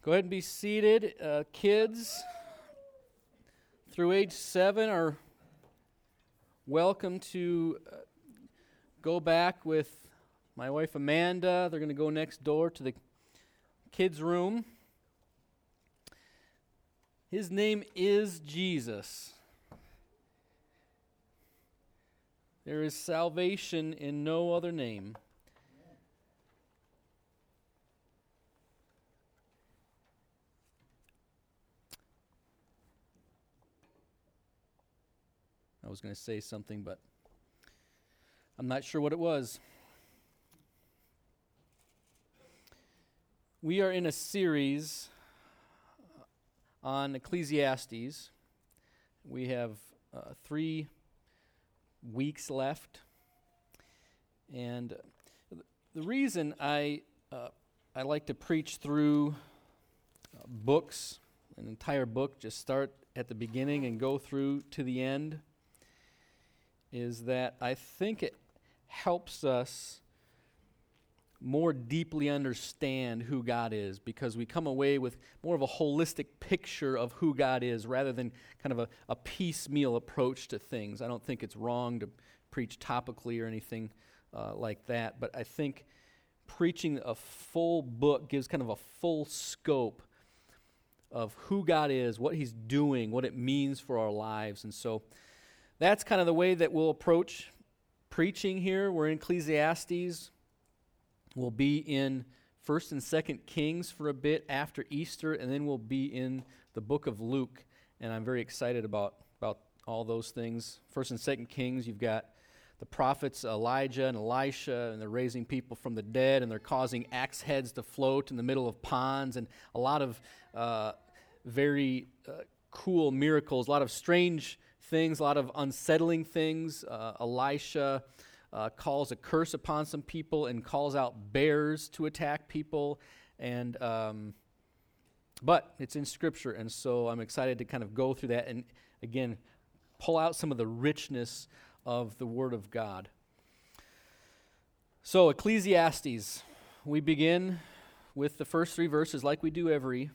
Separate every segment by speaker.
Speaker 1: Go ahead and be seated. Kids through age 7 are welcome to go back with my wife Amanda. They're going to go next door to the kids' room. His name is Jesus. There is salvation in no other name. I was going to say something, but I'm not sure what it was. We are in a series on Ecclesiastes. We have 3 weeks left. And the reason I like to preach through books, an entire book, just start at the beginning and go through to the end, is that I think it helps us more deeply understand who God is, because we come away with more of a holistic picture of who God is rather than kind of a piecemeal approach to things. I don't think it's wrong to preach topically or anything like that, but I think preaching a full book gives kind of a full scope of who God is, what He's doing, what it means for our lives. And so that's kind of the way that we'll approach preaching here. We're in Ecclesiastes. We'll be in 1st and 2nd Kings for a bit after Easter, and then we'll be in the book of Luke. And I'm very excited about all those things. 1st and 2nd Kings, you've got the prophets Elijah and Elisha, and they're raising people from the dead, and they're causing axe heads to float in the middle of ponds, and a lot of very cool miracles, a lot of strange things, a lot of unsettling things. Elisha calls a curse upon some people and calls out bears to attack people, and but it's in Scripture, and so I'm excited to kind of go through that and again pull out some of the richness of the Word of God. So Ecclesiastes, we begin with the first 3 verses like we do every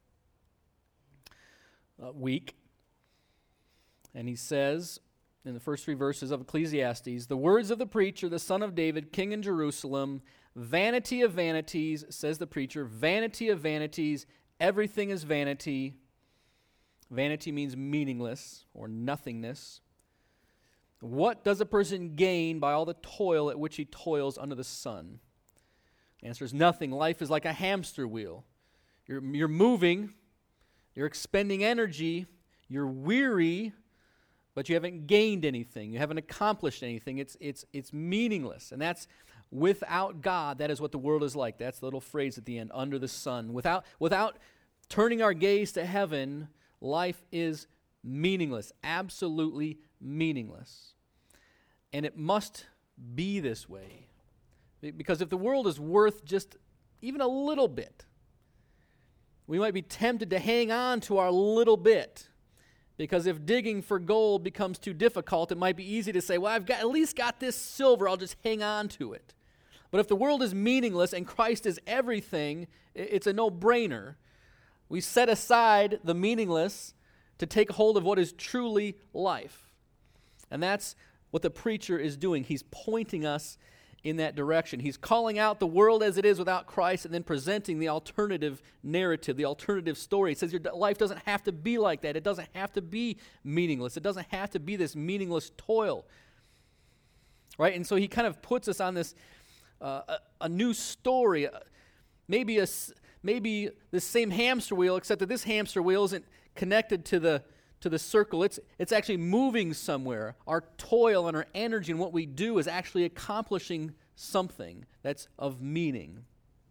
Speaker 1: week. And he says, in the first 3 verses of Ecclesiastes, "The words of the preacher, the son of David, king in Jerusalem, vanity of vanities," says the preacher, "vanity of vanities, everything is vanity." Vanity means meaningless or nothingness. "What does a person gain by all the toil at which he toils under the sun?" The answer is nothing. Life is like a hamster wheel. You're moving, you're expending energy, you're weary, but you haven't gained anything. You haven't accomplished anything. It's meaningless. And that's without God. That is what the world is like. That's the little phrase at the end, under the sun. Without turning our gaze to heaven, life is meaningless, absolutely meaningless. And it must be this way. Because if the world is worth just even a little bit, we might be tempted to hang on to our little bit. Because if digging for gold becomes too difficult, it might be easy to say, well, I've at least got this silver, I'll just hang on to it. But if the world is meaningless and Christ is everything, it's a no-brainer. We set aside the meaningless to take hold of what is truly life. And that's what the preacher is doing. He's pointing us in that direction. He's calling out the world as it is without Christ and then presenting the alternative narrative, the alternative story. He says your life doesn't have to be like that. It doesn't have to be meaningless. It doesn't have to be this meaningless toil. Right? And so he kind of puts us on this a new story, maybe the same hamster wheel, except that this hamster wheel isn't connected to the circle. It's actually moving somewhere. Our toil and our energy and what we do is actually accomplishing something that's of meaning.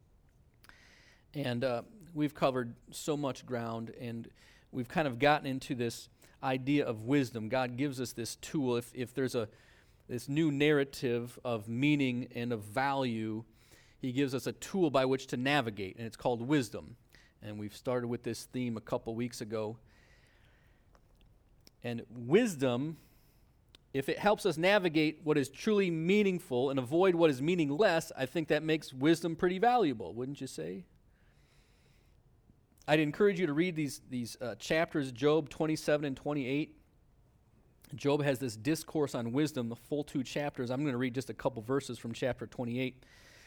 Speaker 1: And we've covered so much ground, and we've kind of gotten into this idea of wisdom. God gives us this tool. If there's this new narrative of meaning and of value, He gives us a tool by which to navigate, and it's called wisdom. And we've started with this theme a couple weeks ago. And wisdom, if it helps us navigate what is truly meaningful and avoid what is meaningless, I think that makes wisdom pretty valuable, wouldn't you say? I'd encourage you to read these chapters, Job 27 and 28. Job has this discourse on wisdom, the full 2 chapters. I'm going to read just a couple verses from chapter 28.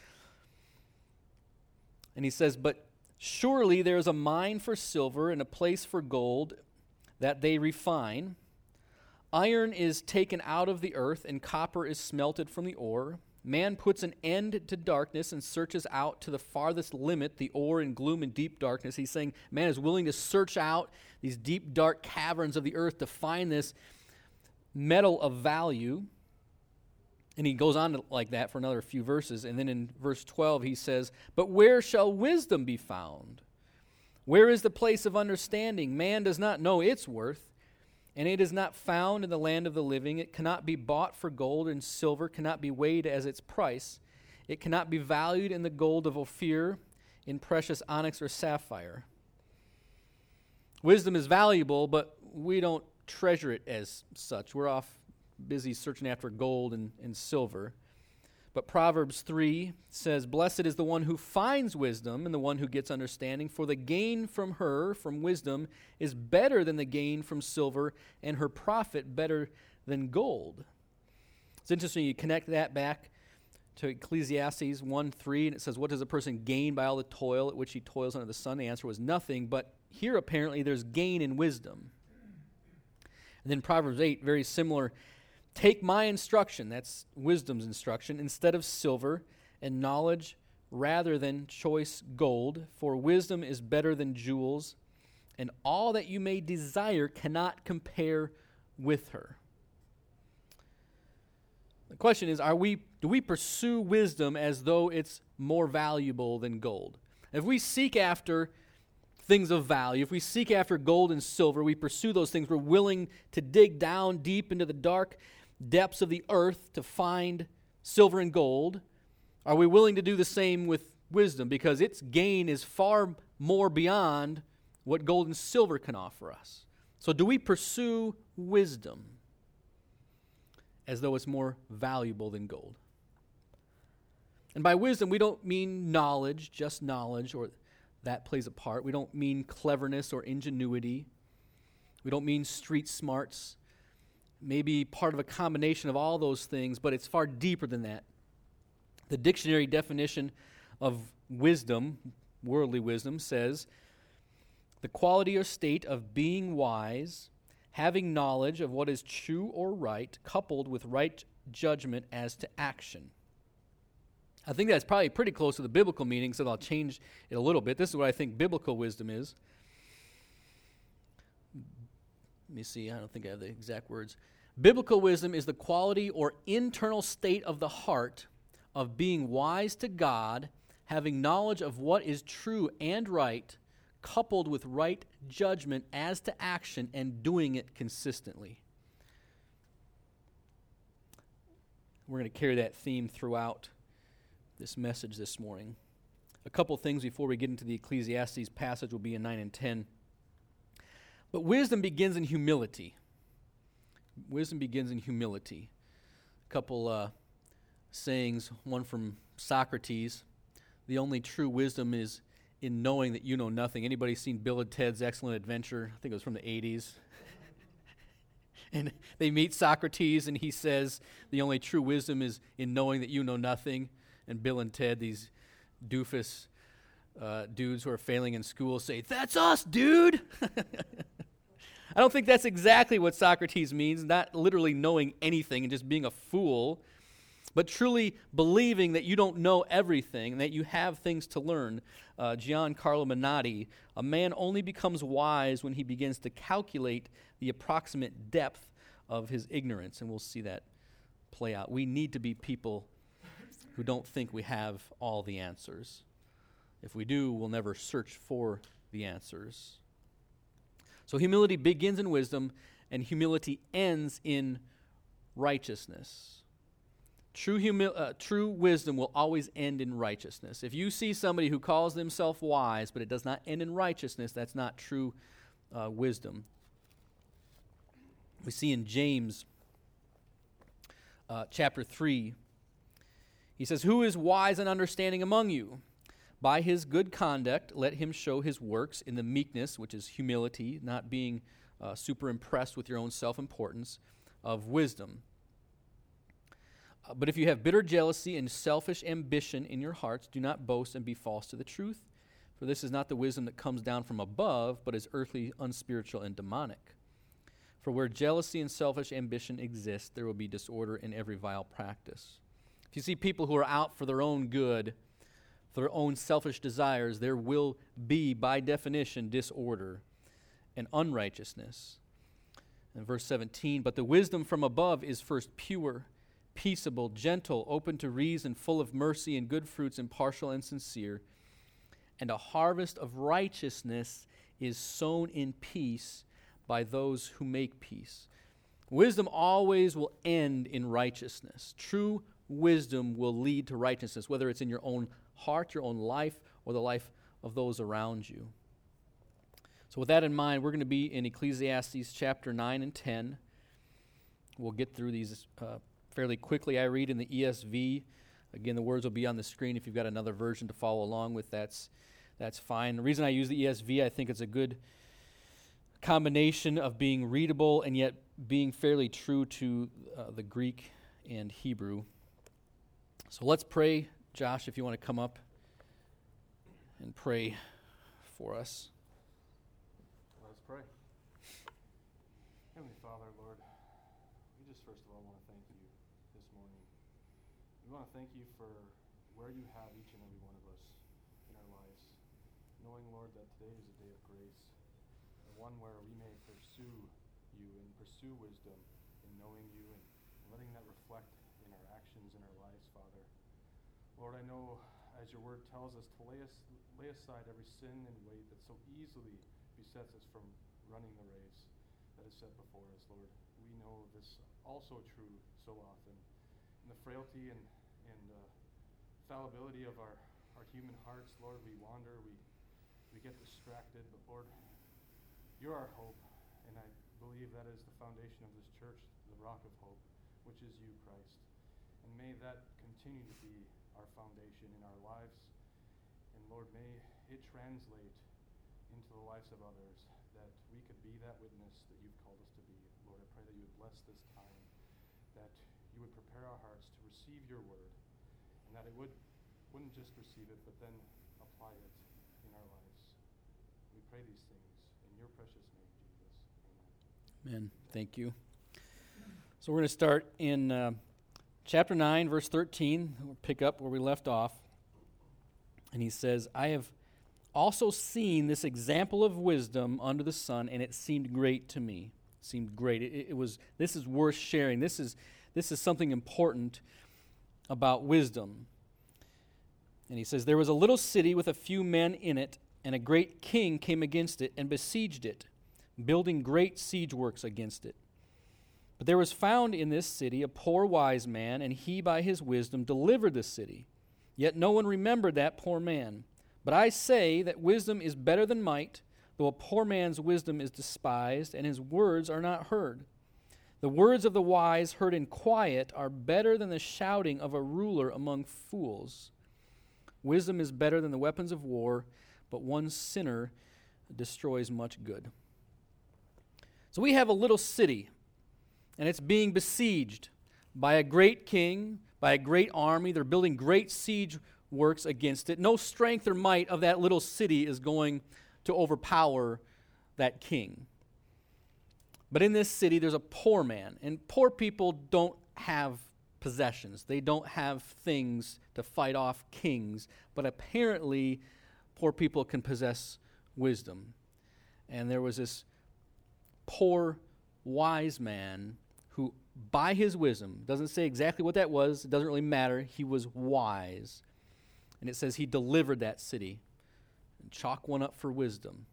Speaker 1: And he says, "But surely there is a mine for silver and a place for gold that they refine. Iron is taken out of the earth, and copper is smelted from the ore. Man puts an end to darkness and searches out to the farthest limit the ore in gloom and deep darkness." He's saying man is willing to search out these deep, dark caverns of the earth to find this metal of value. And he goes on like that for another few verses. And then in verse 12 he says, "But where shall wisdom be found? Where is the place of understanding? Man does not know its worth, and it is not found in the land of the living. It cannot be bought for gold, and silver cannot be weighed as its price. It cannot be valued in the gold of Ophir, in precious onyx or sapphire." Wisdom is valuable, but we don't treasure it as such. We're off busy searching after gold and silver. But Proverbs 3 says, "Blessed is the one who finds wisdom and the one who gets understanding, for the gain from her, from wisdom, is better than the gain from silver, and her profit better than gold." It's interesting, you connect that back to Ecclesiastes 1:3, and it says, "What does a person gain by all the toil at which he toils under the sun?" The answer was nothing, but here apparently there's gain in wisdom. And then Proverbs 8, very similar, "Take my instruction," that's wisdom's instruction, "instead of silver, and knowledge rather than choice gold, for wisdom is better than jewels, and all that you may desire cannot compare with her." The question is, do we pursue wisdom as though it's more valuable than gold? If we seek after things of value, if we seek after gold and silver, we pursue those things, we're willing to dig down deep into the dark depths of the earth to find silver and gold, are we willing to do the same with wisdom? Because its gain is far more beyond what gold and silver can offer us. So do we pursue wisdom as though it's more valuable than gold? And by wisdom, we don't mean knowledge, just knowledge, or that plays a part. We don't mean cleverness or ingenuity. We don't mean street smarts. Maybe part of a combination of all those things, but it's far deeper than that. The dictionary definition of wisdom, worldly wisdom, says, "The quality or state of being wise, having knowledge of what is true or right, coupled with right judgment as to action." I think that's probably pretty close to the biblical meaning, so I'll change it a little bit. This is what I think biblical wisdom is. Let me see, I don't think I have the exact words. Biblical wisdom is the quality or internal state of the heart of being wise to God, having knowledge of what is true and right, coupled with right judgment as to action, and doing it consistently. We're going to carry that theme throughout this message this morning. A couple things before we get into the Ecclesiastes passage will be in 9 and 10. But wisdom begins in humility. Wisdom begins in humility. A couple sayings, one from Socrates: "The only true wisdom is in knowing that you know nothing." Anybody seen Bill and Ted's Excellent Adventure? I think it was from the 80s. And they meet Socrates, and he says, "The only true wisdom is in knowing that you know nothing." And Bill and Ted, these doofus dudes who are failing in school, say, "That's us, dude!" I don't think that's exactly what Socrates means, not literally knowing anything and just being a fool, but truly believing that you don't know everything and that you have things to learn. Giancarlo Menotti, "A man only becomes wise when he begins to calculate the approximate depth of his ignorance." And we'll see that play out. We need to be people who don't think we have all the answers. If we do, we'll never search for the answers. So humility begins in wisdom, and humility ends in righteousness. True wisdom will always end in righteousness. If you see somebody who calls themselves wise, but it does not end in righteousness, that's not true wisdom. We see in James chapter 3, he says, "Who is wise and understanding among you? By his good conduct, let him show his works in the meekness, which is humility, not being super impressed with your own self-importance, of wisdom. But if you have bitter jealousy and selfish ambition in your hearts, do not boast and be false to the truth. For this is not the wisdom that comes down from above, but is earthly, unspiritual, and demonic. For where jealousy and selfish ambition exist, there will be disorder in every vile practice. If you see people who are out for their own good, for their own selfish desires, there will be, by definition, disorder and unrighteousness. In verse 17, but the wisdom from above is first pure, peaceable, gentle, open to reason, full of mercy and good fruits, impartial and sincere. And a harvest of righteousness is sown in peace by those who make peace. Wisdom always will end in righteousness. True wisdom will lead to righteousness, whether it's in your own heart, your own life, or the life of those around you. So with that in mind, we're going to be in Ecclesiastes chapter 9 and 10. We'll get through these fairly quickly. I read in the ESV. Again, the words will be on the screen. If you've got another version to follow along with, that's fine. The reason I use the ESV, I think it's a good combination of being readable and yet being fairly true to the Greek and Hebrew. So let's pray. Josh, if you want to come up and pray for us.
Speaker 2: Let's pray. Heavenly Father, Lord, we just first of all want to thank you this morning. We want to thank you for where you have each and every one of us in our lives, knowing, Lord, that today is a day of grace, and one where we may pursue you and pursue wisdom in knowing you and letting that reflect in our actions in our lives, Father. Lord, I know, as your word tells us, to lay aside every sin and weight that so easily besets us from running the race that is set before us, Lord. We know this also true so often. In the frailty and fallibility of our human hearts, Lord, we wander, we get distracted, but Lord, you're our hope, and I believe that is the foundation of this church, the rock of hope, which is you, Christ. And may that continue to be our foundation in our lives. And Lord, may it translate into the lives of others, that we could be that witness that you've called us to be. Lord, I pray that you would bless this time, that you would prepare our hearts to receive your word, and that it wouldn't just receive it, but then apply it in our lives. We pray these things in your precious name, Jesus. Amen.
Speaker 1: Amen. Thank you. So we're going to start in chapter 9, verse 13. We'll pick up where we left off. And he says, I have also seen this example of wisdom under the sun, and it seemed great to me. It seemed great. It was. This is worth sharing. This is something important about wisdom. And he says, there was a little city with a few men in it, and a great king came against it and besieged it, building great siege works against it. But there was found in this city a poor wise man, and he by his wisdom delivered the city. Yet no one remembered that poor man. But I say that wisdom is better than might, though a poor man's wisdom is despised, and his words are not heard. The words of the wise heard in quiet are better than the shouting of a ruler among fools. Wisdom is better than the weapons of war, but one sinner destroys much good. So we have a little city, and it's being besieged by a great king, by a great army. They're building great siege works against it. No strength or might of that little city is going to overpower that king. But in this city, there's a poor man, and poor people don't have possessions. They don't have things to fight off kings, but apparently poor people can possess wisdom. And there was this poor wise man who, by his wisdom, doesn't say exactly what that was, it doesn't really matter, he was wise. And it says he delivered that city. And chalk one up for wisdom.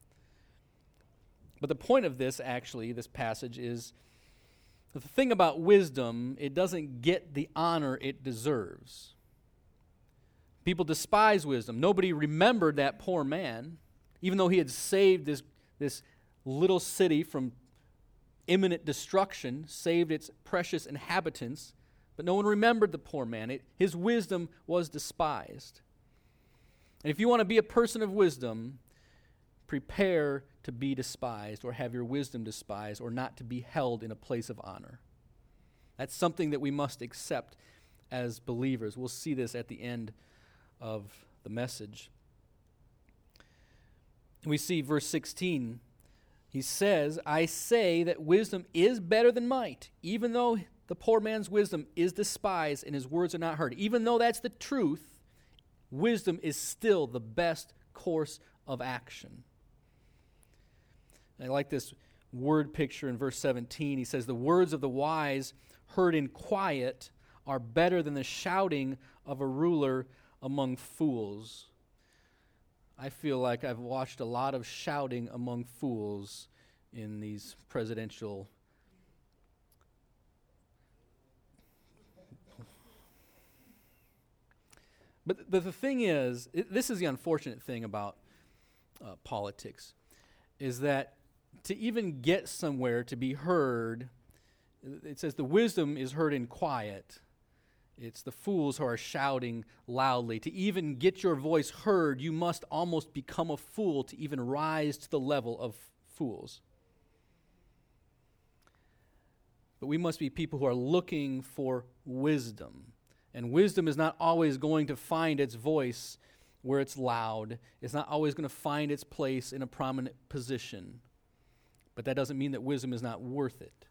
Speaker 1: But the point of this, actually, this passage is, the thing about wisdom, it doesn't get the honor it deserves. People despise wisdom. Nobody remembered that poor man, even though he had saved this little city from imminent destruction, saved its precious inhabitants, but no one remembered the poor man. His wisdom was despised. And if you want to be a person of wisdom, prepare to be despised or have your wisdom despised or not to be held in a place of honor. That's something that we must accept as believers. We'll see this at the end of the message. We see verse 16. He says, I say that wisdom is better than might, even though the poor man's wisdom is despised and his words are not heard. Even though that's the truth, wisdom is still the best course of action. I like this word picture in verse 17. He says, the words of the wise heard in quiet are better than the shouting of a ruler among fools. I feel like I've watched a lot of shouting among fools in these presidential But the thing is, this is the unfortunate thing about politics, is that to even get somewhere to be heard, it says the wisdom is heard in quiet. It's the fools who are shouting loudly. To even get your voice heard, you must almost become a fool to even rise to the level of fools. But we must be people who are looking for wisdom. And wisdom is not always going to find its voice where it's loud. It's not always going to find its place in a prominent position. But that doesn't mean that wisdom is not worth it.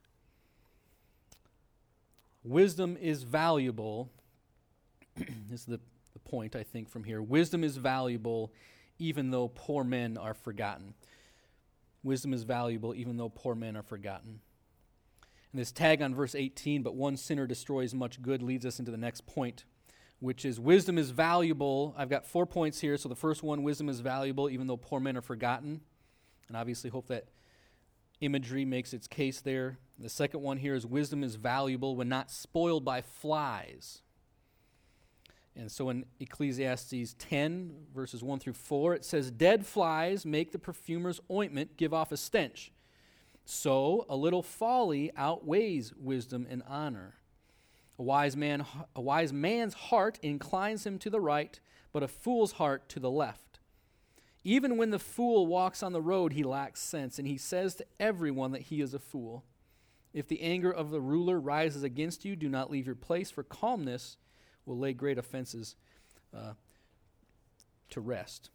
Speaker 1: Wisdom is valuable. This is the point, I think, from here. Wisdom is valuable even though poor men are forgotten. Wisdom is valuable even though poor men are forgotten. And this tag on verse 18, but one sinner destroys much good, leads us into the next point, which is wisdom is valuable. I've got 4 points here. So the first one, wisdom is valuable even though poor men are forgotten. And obviously hope that imagery makes its case there. The second one here is wisdom is valuable when not spoiled by flies. And so in Ecclesiastes 10, verses 1 through 4, it says, dead flies make the perfumer's ointment give off a stench. So a little folly outweighs wisdom and honor. A wise man's heart inclines him to the right, but a fool's heart to the left. Even when the fool walks on the road, he lacks sense, and he says to everyone that he is a fool. If the anger of the ruler rises against you, do not leave your place, for calmness will lay great offenses to rest.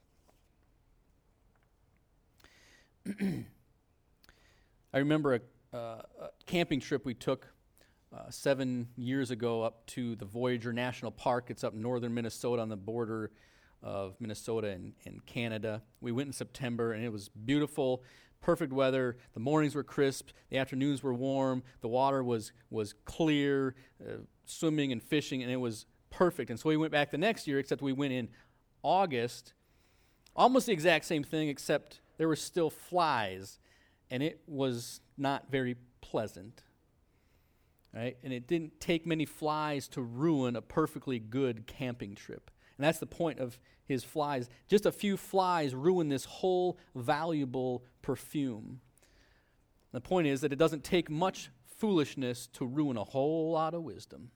Speaker 1: I remember a camping trip we took 7 years ago up to the Voyager National Park. It's up in northern Minnesota on the border of Minnesota and Canada. We went in September, and it was beautiful, perfect weather. The mornings were crisp. The afternoons were warm. The water was clear, swimming and fishing, and it was perfect. And so we went back the next year, except we went in August. Almost the exact same thing, except there were still flies. And it was not very pleasant, right? And it didn't take many flies to ruin a perfectly good camping trip. And that's the point of his flies. Just a few flies ruin this whole valuable perfume. The point is that it doesn't take much foolishness to ruin a whole lot of wisdom.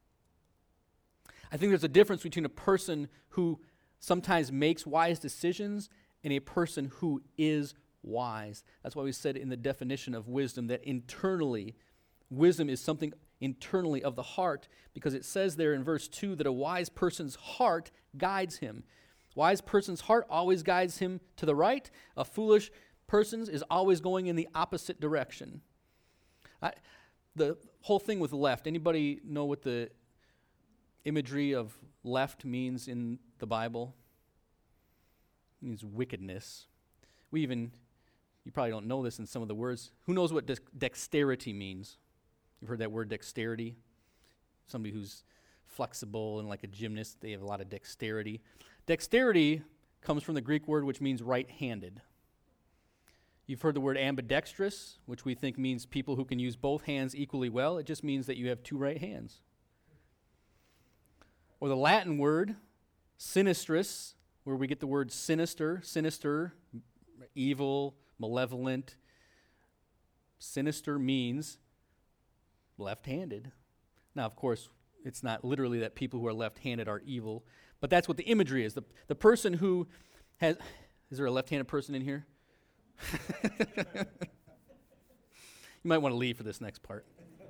Speaker 1: I think there's a difference between a person who sometimes makes wise decisions and a person who is wise. That's why we said in the definition of wisdom that internally, wisdom is something internally of the heart, because it says there in verse 2 that a wise person's heart guides him. Wise person's heart always guides him to the right. A foolish person's is always going in the opposite direction. The whole thing with left, anybody know what the imagery of left means in the Bible? It means wickedness. You probably don't know this in some of the words. Who knows what dexterity means? You've heard that word dexterity? Somebody who's flexible and like a gymnast, they have a lot of dexterity. Dexterity comes from the Greek word which means right-handed. You've heard the word ambidextrous, which we think means people who can use both hands equally well. It just means that you have two right hands. Or the Latin word sinistrus, where we get the word sinister, evil, malevolent. Sinister means left-handed. Now, of course, it's not literally that people who are left-handed are evil, But that's what the imagery is. The person who has... Is there a left-handed person in here? You might want to leave for this next part.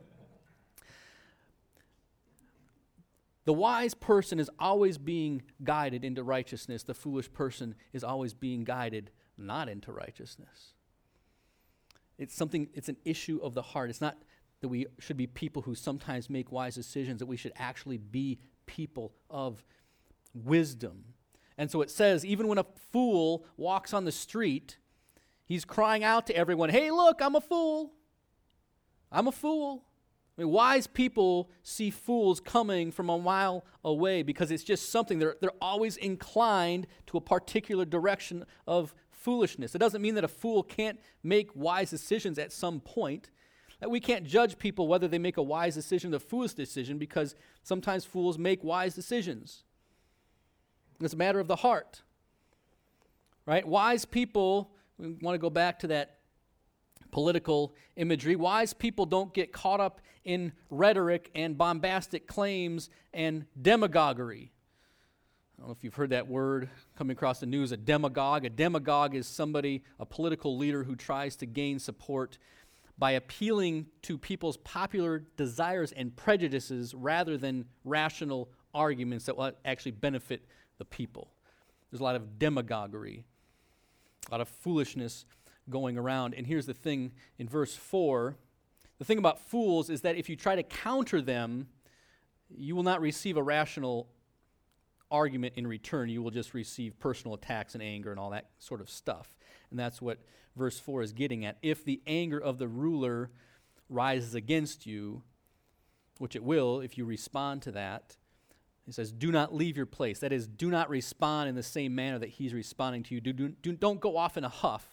Speaker 1: The wise person is always being guided into righteousness. The foolish person is always being guided not into righteousness. It's an issue of the heart. It's not that we should be people who sometimes make wise decisions, that we should actually be people of wisdom. And so it says, even when a fool walks on the street, he's crying out to everyone, hey, look, I'm a fool. I'm a fool. I mean, wise people see fools coming from a mile away because it's just something. They're always inclined to a particular direction of foolishness. It doesn't mean that a fool can't make wise decisions at some point. That we can't judge people whether they make a wise decision or a foolish decision, because sometimes fools make wise decisions. It's a matter of the heart. Right? Wise people, we want to go back to that political imagery. Wise people don't get caught up in rhetoric and bombastic claims and demagoguery. I don't know if you've heard that word coming across the news, a demagogue. A demagogue is somebody, a political leader who tries to gain support by appealing to people's popular desires and prejudices rather than rational arguments that will actually benefit the people. There's a lot of demagoguery, a lot of foolishness going around. And here's the thing in verse 4. The thing about fools is that if you try to counter them, you will not receive a rational argument in return. You will just receive personal attacks and anger and all that sort of stuff. And that's what verse 4 is getting at. If the anger of the ruler rises against you, which it will if you respond to that, he says, do not leave your place. That is, do not respond in the same manner that he's responding to you. Don't go off in a huff.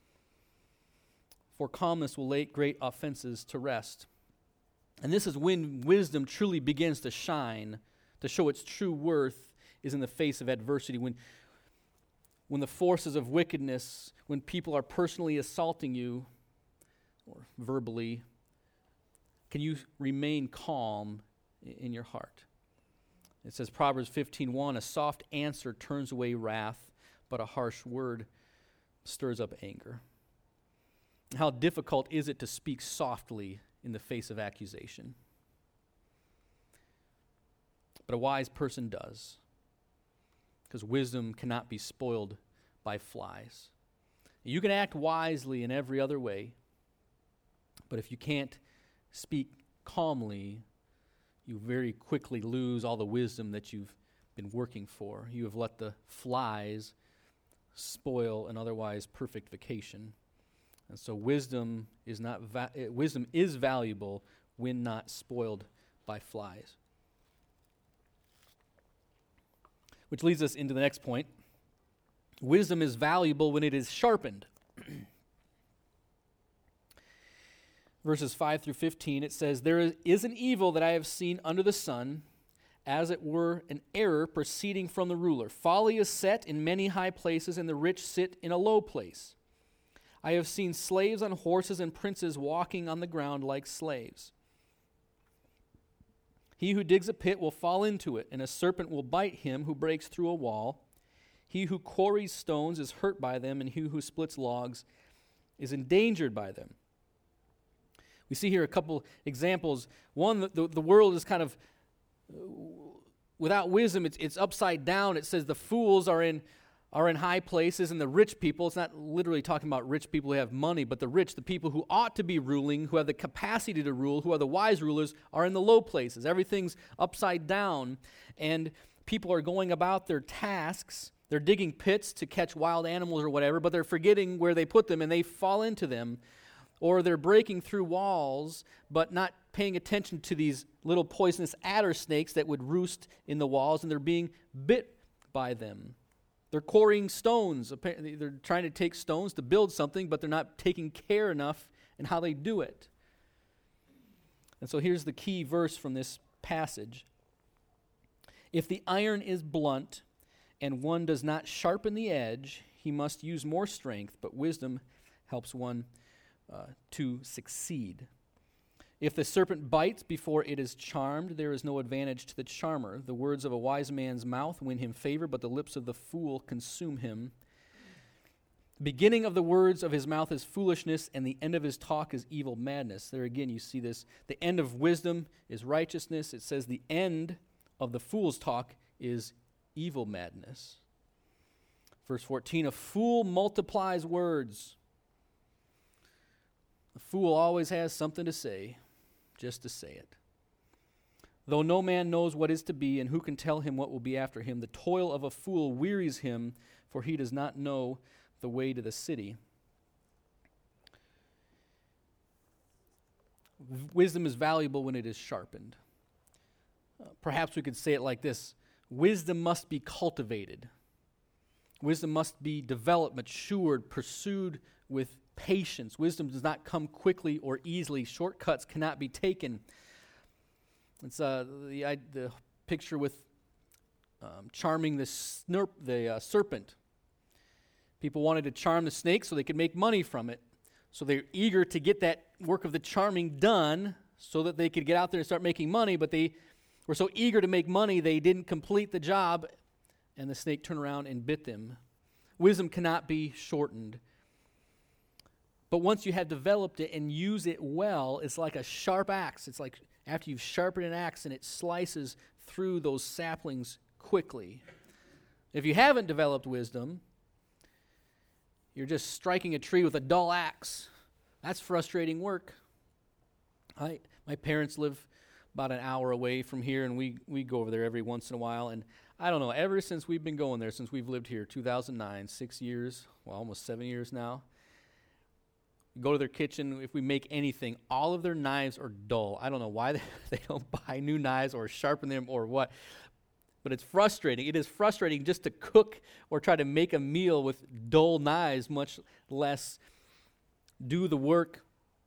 Speaker 1: For calmness will lay great offenses to rest. And this is when wisdom truly begins to shine, to show its true worth, is in the face of adversity. When the forces of wickedness, when people are personally assaulting you, or verbally, can you remain calm in your heart? It says, Proverbs 15:1, a soft answer turns away wrath, but a harsh word stirs up anger. How difficult is it to speak softly in the face of accusation? But a wise person does, because wisdom cannot be spoiled by flies. You can act wisely in every other way, but if you can't speak calmly, you very quickly lose all the wisdom that you've been working for. You have let the flies spoil an otherwise perfect vacation. And so wisdom is valuable when not spoiled by flies. Which leads us into the next point. Wisdom is valuable when it is sharpened. Verses 5 through 15, it says, there is an evil that I have seen under the sun, as it were an error proceeding from the ruler. Folly is set in many high places, and the rich sit in a low place. I have seen slaves on horses and princes walking on the ground like slaves. He who digs a pit will fall into it, and a serpent will bite him who breaks through a wall. He who quarries stones is hurt by them, and he who splits logs is endangered by them. We see here a couple examples. One, the world is kind of, without wisdom, it's upside down. It says the fools are in high places, and the rich people, it's not literally talking about rich people who have money, but the rich, the people who ought to be ruling, who have the capacity to rule, who are the wise rulers, are in the low places. Everything's upside down, and people are going about their tasks. They're digging pits to catch wild animals or whatever, but they're forgetting where they put them, and they fall into them. Or they're breaking through walls, but not paying attention to these little poisonous adder snakes that would roost in the walls, and they're being bit by them. They're quarrying stones. They're trying to take stones to build something, but they're not taking care enough in how they do it. And so here's the key verse from this passage. If the iron is blunt and one does not sharpen the edge, he must use more strength, but wisdom helps one to succeed. If the serpent bites before it is charmed, there is no advantage to the charmer. The words of a wise man's mouth win him favor, but the lips of the fool consume him. The beginning of the words of his mouth is foolishness, and the end of his talk is evil madness. There again you see this. The end of wisdom is righteousness. It says the end of the fool's talk is evil madness. Verse 14, a fool multiplies words. A fool always has something to say, just to say it. Though no man knows what is to be, and who can tell him what will be after him, the toil of a fool wearies him, for he does not know the way to the city. Wisdom is valuable when it is sharpened. Perhaps we could say it like this. Wisdom must be cultivated. Wisdom must be developed, matured, pursued with patience. Wisdom does not come quickly or easily. Shortcuts cannot be taken. It's the picture with charming the serpent. People wanted to charm the snake so they could make money from it. So they're eager to get that work of the charming done so that they could get out there and start making money, but they were so eager to make money they didn't complete the job, and the snake turned around and bit them. Wisdom cannot be shortened. But once you have developed it and use it well, it's like a sharp axe. It's like after you've sharpened an axe and it slices through those saplings quickly. If you haven't developed wisdom, you're just striking a tree with a dull axe. That's frustrating work. My parents live about an hour away from here, and we go over there every once in a while. And I don't know, ever since we've been going there, since we've lived here, 2009, 6 years, well, almost 7 years now, we go to their kitchen. If we make anything, all of their knives are dull. I don't know why they don't buy new knives or sharpen them or what. But it's frustrating. It is frustrating just to cook or try to make a meal with dull knives, much less do the work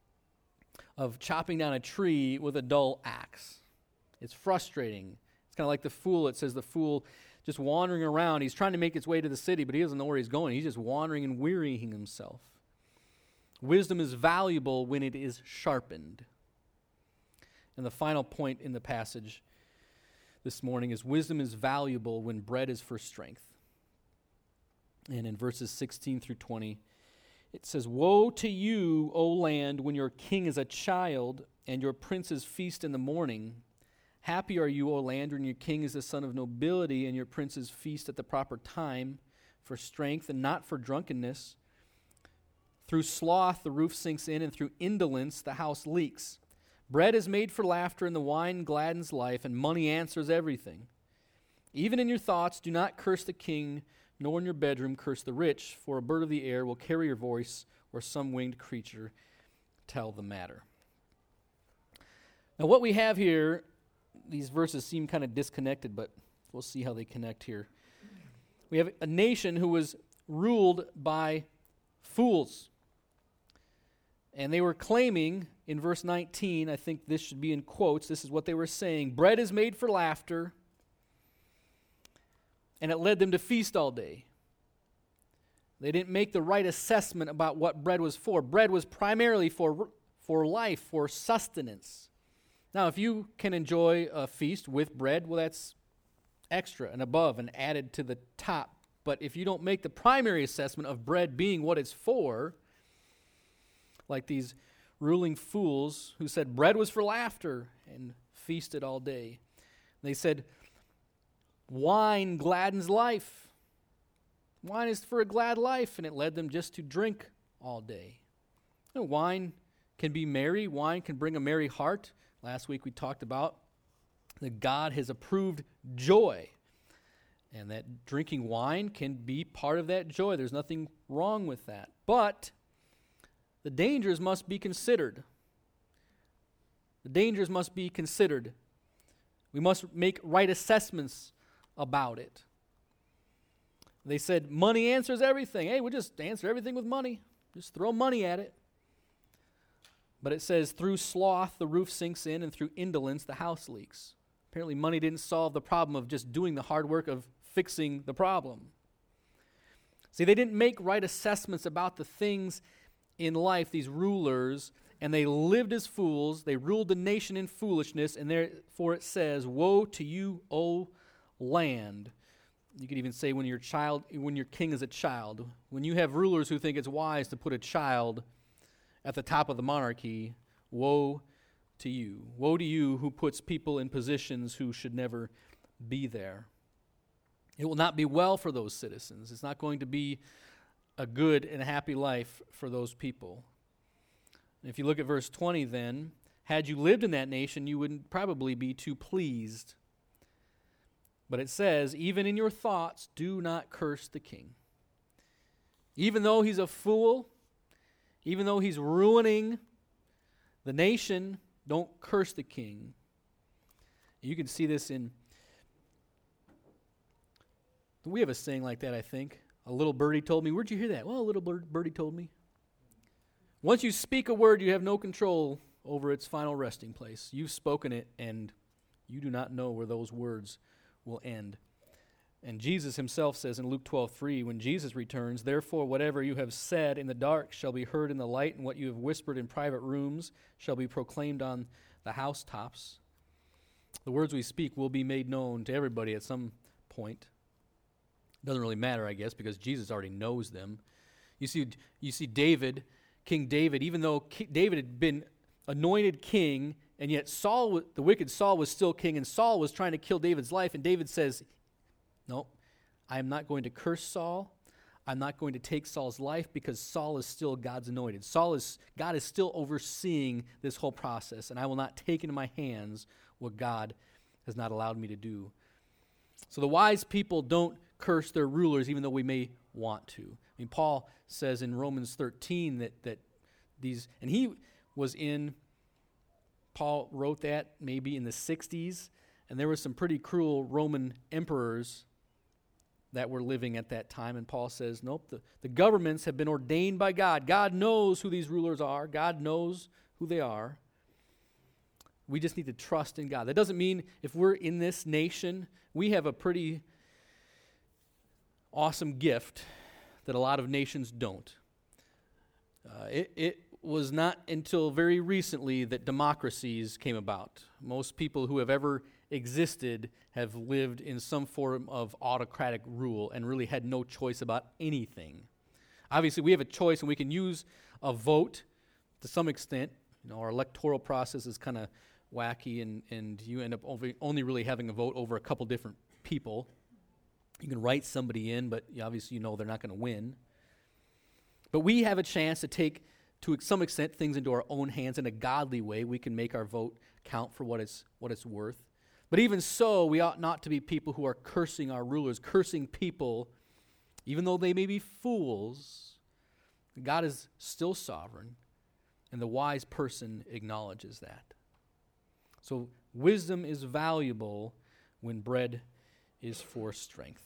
Speaker 1: of chopping down a tree with a dull axe. It's frustrating. It's kind of like the fool. It says the fool just wandering around. He's trying to make his way to the city, but he doesn't know where he's going. He's just wandering and wearying himself. Wisdom is valuable when it is sharpened. And the final point in the passage this morning is wisdom is valuable when bread is for strength. And in verses 16 through 20, it says, woe to you, O land, when your king is a child and your princes feast in the morning. Happy are you, O land, when your king is the son of nobility and your princes feast at the proper time for strength and not for drunkenness. Through sloth the roof sinks in, and through indolence the house leaks. Bread is made for laughter, and the wine gladdens life, and money answers everything. Even in your thoughts, do not curse the king, nor in your bedroom curse the rich, for a bird of the air will carry your voice, or some winged creature tell the matter. Now what we have here, these verses seem kind of disconnected, but we'll see how they connect here. We have a nation who was ruled by fools. And they were claiming, in verse 19, I think this should be in quotes, this is what they were saying, bread is made for laughter, and it led them to feast all day. They didn't make the right assessment about what bread was for. Bread was primarily for life, for sustenance. Now, if you can enjoy a feast with bread, well, that's extra and above and added to the top. But if you don't make the primary assessment of bread being what it's for, like these ruling fools who said bread was for laughter and feasted all day. They said wine gladdens life. Wine is for a glad life, and it led them just to drink all day. You know, wine can be merry. Wine can bring a merry heart. Last week we talked about that God has approved joy, and that drinking wine can be part of that joy. There's nothing wrong with that. But the dangers must be considered. The dangers must be considered. We must make right assessments about it. They said money answers everything. Hey, we'll just answer everything with money. Just throw money at it. But it says, through sloth the roof sinks in, and through indolence the house leaks. Apparently money didn't solve the problem of just doing the hard work of fixing the problem. See, they didn't make right assessments about the things in life, these rulers, and they lived as fools. They ruled the nation in foolishness, and therefore it says, "Woe to you, O land." You could even say when your king is a child. When you have rulers who think it's wise to put a child at the top of the monarchy, woe to you. Woe to you who puts people in positions who should never be there. It will not be well for those citizens. It's not going to be a good and happy life for those people. And if you look at verse 20 then, had you lived in that nation, you wouldn't probably be too pleased. But it says, even in your thoughts, do not curse the king. Even though he's a fool, even though he's ruining the nation, don't curse the king. You can see this we have a saying like that, I think. A little birdie told me. Where'd you hear that? Well, a little birdie told me. Once you speak a word, you have no control over its final resting place. You've spoken it, and you do not know where those words will end. And Jesus himself says in Luke 12:3, when Jesus returns, "Therefore whatever you have said in the dark shall be heard in the light, and what you have whispered in private rooms shall be proclaimed on the housetops." The words we speak will be made known to everybody at some point. It doesn't really matter, I guess, because Jesus already knows them. You see David, King David, even though David had been anointed king, and yet the wicked Saul was still king, and Saul was trying to kill David's life, and David says, "No, I am not going to curse Saul. I'm not going to take Saul's life because Saul is still God's anointed. God is still overseeing this whole process, and I will not take into my hands what God has not allowed me to do." So the wise people don't curse their rulers, even though we may want to. I mean, Paul says in Romans 13 that these, and Paul wrote that maybe in the 60s, and there were some pretty cruel Roman emperors that were living at that time, and Paul says, nope, the governments have been ordained by God. God knows who these rulers are. God knows who they are. We just need to trust in God. That doesn't mean if we're in this nation, we have a pretty awesome gift that a lot of nations don't. It was not until very recently that democracies came about. Most people who have ever existed have lived in some form of autocratic rule and really had no choice about anything. Obviously, we have a choice, and we can use a vote to some extent. Our electoral process is kind of wacky, and you end up only really having a vote over a couple different people. You can write somebody in, but obviously they're not going to win. But we have a chance to take, to some extent, things into our own hands in a godly way. We can make our vote count for what it's worth. But even so, we ought not to be people who are cursing our rulers, cursing people, even though they may be fools. God is still sovereign, and the wise person acknowledges that. So wisdom is valuable when bread is for strength.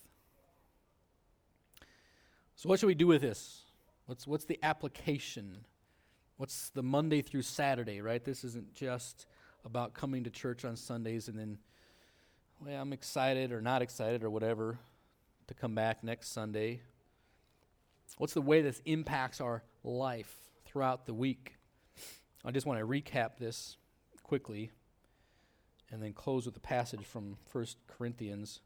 Speaker 1: So what should we do with this? What's the application? What's the Monday through Saturday, right? This isn't just about coming to church on Sundays and then, well, I'm excited or not excited or whatever to come back next Sunday. What's the way this impacts our life throughout the week? I just want to recap this quickly and then close with a passage from 1 Corinthians.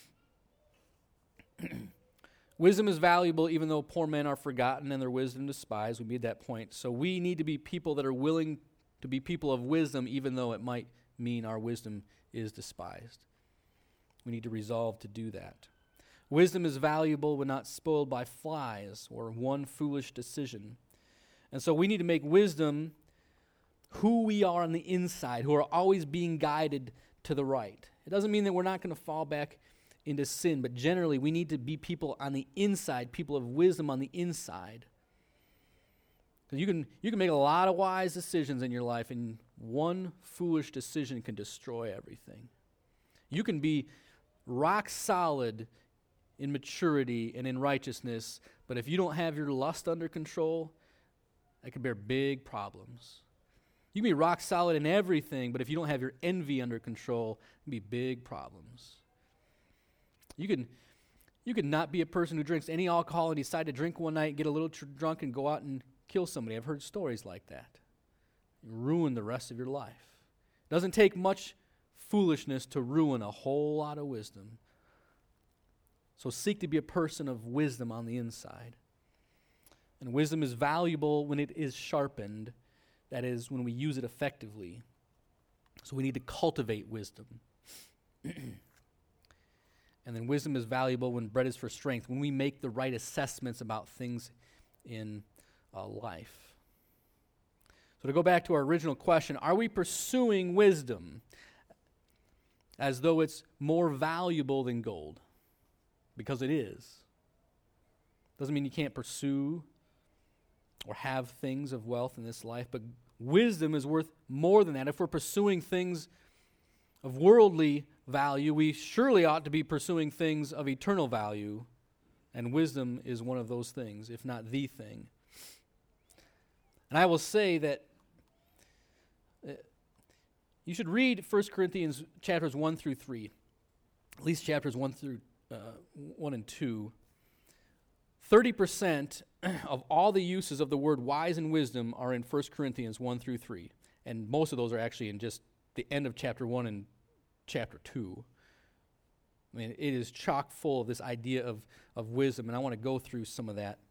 Speaker 1: Wisdom is valuable even though poor men are forgotten and their wisdom despised. We made that point. So we need to be people that are willing to be people of wisdom even though it might mean our wisdom is despised. We need to resolve to do that. Wisdom is valuable when not spoiled by flies or one foolish decision. And so we need to make wisdom who we are on the inside, who are always being guided to the right. It doesn't mean that we're not going to fall back into sin, but generally we need to be people on the inside, people of wisdom on the inside. Because you can make a lot of wise decisions in your life, and one foolish decision can destroy everything. You can be rock solid in maturity and in righteousness, but if you don't have your lust under control, that can bear big problems. You can be rock solid in everything, but if you don't have your envy under control, it can be big problems. You can not be a person who drinks any alcohol and decide to drink one night, get a little drunk, and go out and kill somebody. I've heard stories like that. ruin the rest of your life. It doesn't take much foolishness to ruin a whole lot of wisdom. So seek to be a person of wisdom on the inside. And wisdom is valuable when it is sharpened. That is, when we use it effectively. So we need to cultivate wisdom. And then wisdom is valuable when bread is for strength, when we make the right assessments about things in life. So to go back to our original question, are we pursuing wisdom as though it's more valuable than gold? Because it is. Doesn't mean you can't pursue or have things of wealth in this life, but wisdom is worth more than that. If we're pursuing things of worldly value, we surely ought to be pursuing things of eternal value, and wisdom is one of those things, if not the thing. And I will say that you should read 1 Corinthians chapters 1 through 3, at least chapters 1 and 2. 30% of all the uses of the word wise and wisdom are in 1 Corinthians 1 through 3. And most of those are actually in just the end of chapter 1 and chapter 2. I mean, it is chock full of this idea of wisdom, and I want to go through some of that.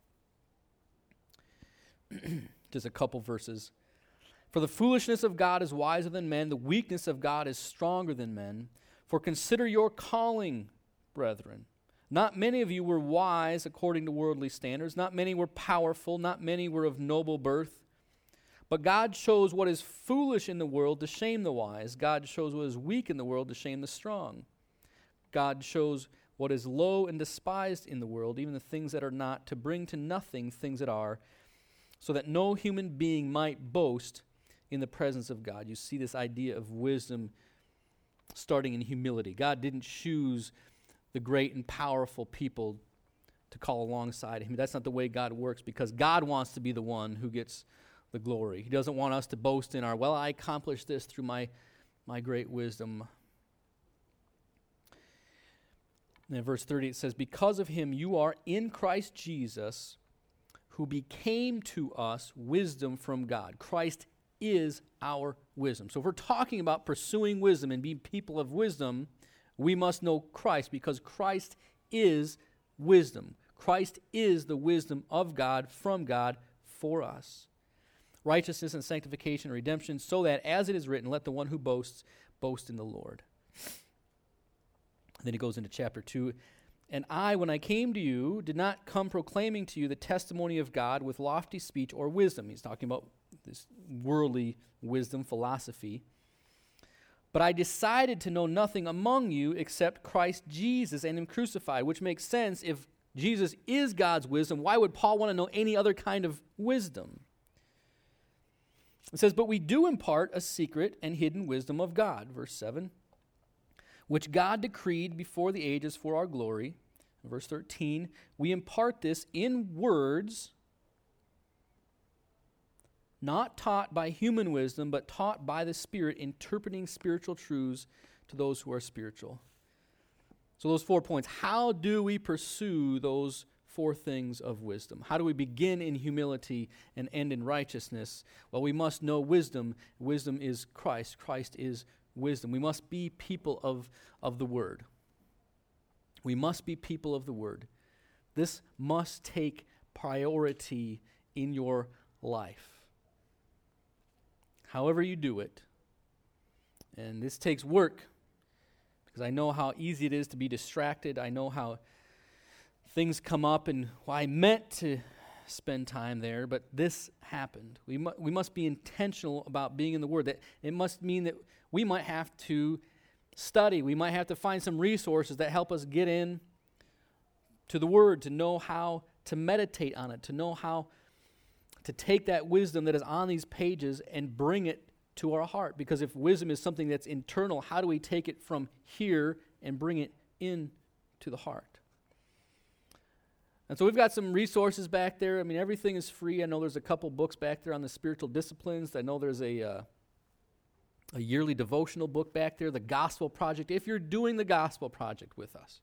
Speaker 1: Just a couple verses. For the foolishness of God is wiser than men, the weakness of God is stronger than men. For consider your calling, brethren. Not many of you were wise according to worldly standards. Not many were powerful. Not many were of noble birth. But God chose what is foolish in the world to shame the wise. God chose what is weak in the world to shame the strong. God chose what is low and despised in the world, even the things that are not, to bring to nothing things that are, so that no human being might boast in the presence of God. You see this idea of wisdom starting in humility. God didn't choose the great and powerful people to call alongside him. That's not the way God works, because God wants to be the one who gets the glory. He doesn't want us to boast in our, well, I accomplished this through my great wisdom. And in verse 30 it says, because of him you are in Christ Jesus, who became to us wisdom from God. Christ is our wisdom. So if we're talking about pursuing wisdom and being people of wisdom, we must know Christ, because Christ is wisdom. Christ is the wisdom of God, from God, for us. Righteousness and sanctification and redemption, so that, as it is written, let the one who boasts, boast in the Lord. And then he goes into chapter 2. And I, when I came to you, did not come proclaiming to you the testimony of God with lofty speech or wisdom. He's talking about this worldly wisdom, philosophy. But I decided to know nothing among you except Christ Jesus and him crucified, which makes sense. If Jesus is God's wisdom, why would Paul want to know any other kind of wisdom? It says, but we do impart a secret and hidden wisdom of God, verse 7, which God decreed before the ages for our glory. Verse 13, we impart this in words, not taught by human wisdom, but taught by the Spirit, interpreting spiritual truths to those who are spiritual. So those 4 points. How do we pursue those 4 things of wisdom? How do we begin in humility and end in righteousness? Well, we must know wisdom. Wisdom is Christ. Christ is wisdom. We must be people of the Word. We must be people of the Word. This must take priority in your life. However you do it, and this takes work, because I know how easy it is to be distracted. I know how things come up, and I meant to spend time there, but this happened. We must be intentional about being in the Word. That it must mean that we might have to study. We might have to find some resources that help us get in to the Word, to know how to meditate on it, to know how to take that wisdom that is on these pages and bring it to our heart. Because if wisdom is something that's internal, how do we take it from here and bring it in to the heart? And so we've got some resources back there. I mean, everything is free. I know there's a couple books back there on the spiritual disciplines. I know there's a yearly devotional book back there, the Gospel Project. If you're doing the Gospel Project with us,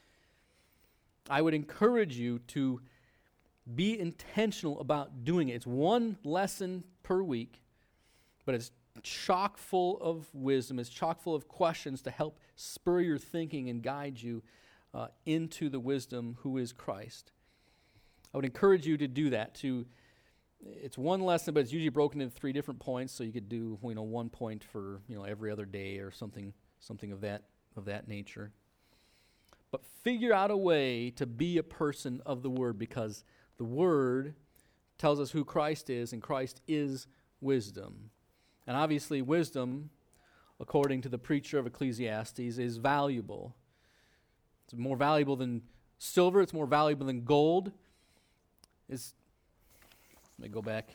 Speaker 1: I would encourage you to be intentional about doing it. It's one lesson per week, but it's chock full of wisdom. It's chock full of questions to help spur your thinking and guide you into the wisdom who is Christ. I would encourage you to do that. It's one lesson, but it's usually broken into 3 different points, so you could do 1 point for every other day or something of that nature. But figure out a way to be a person of the Word, because the Word tells us who Christ is, and Christ is wisdom. And obviously wisdom, according to the preacher of Ecclesiastes, is valuable. It's more valuable than silver. It's more valuable than gold. Let me go back.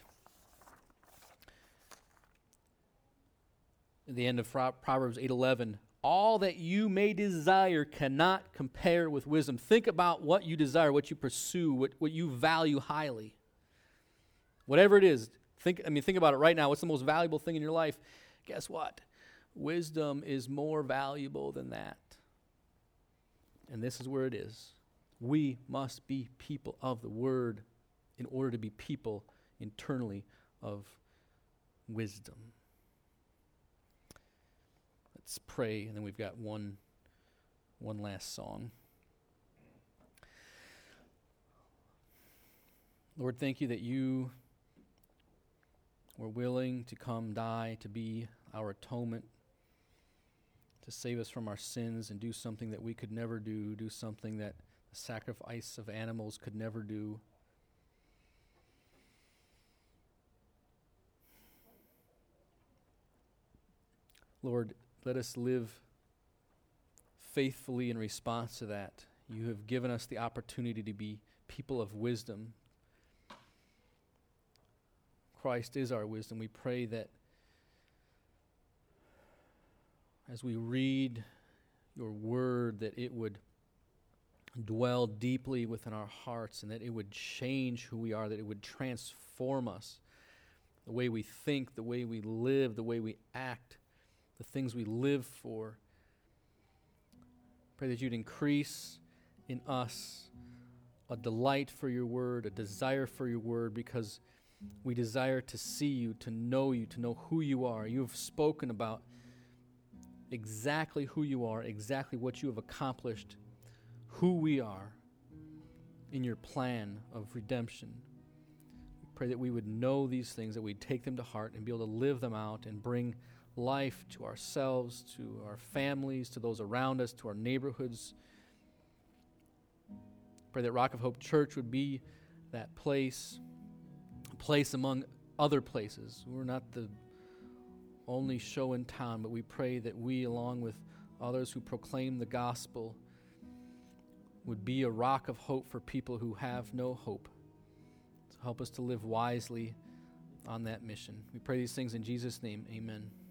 Speaker 1: At the end of Proverbs 8:11, all that you may desire cannot compare with wisdom. Think about what you desire, what you pursue, what you value highly. Whatever it is, think about it right now. What's the most valuable thing in your life? Guess what? Wisdom is more valuable than that. And this is where it is. We must be people of the Word in order to be people internally of wisdom. Let's pray, and then we've got one last song. Lord, thank you that you were willing to come die, to be our atonement, to save us from our sins and do something that we could never do something that the sacrifice of animals could never do. Lord, let us live faithfully in response to that. You have given us the opportunity to be people of wisdom. Christ is our wisdom. We pray that as we read your word, that it would dwell deeply within our hearts and that it would change who we are, that it would transform us, the way we think, the way we live, the way we act, the things we live for. Pray that you'd increase in us a delight for your word, a desire for your word, because we desire to see you, to know who you are. You have spoken about exactly who you are, exactly what you have accomplished, who we are in your plan of redemption. We pray that we would know these things, that we'd take them to heart and be able to live them out and bring life to ourselves, to our families, to those around us, to our neighborhoods. Pray that Rock of Hope Church would be that place among other places. We're not the only show in town, but we pray that we, along with others who proclaim the gospel, would be a rock of hope for people who have no hope. So help us to live wisely on that mission. We pray these things in Jesus' name. Amen.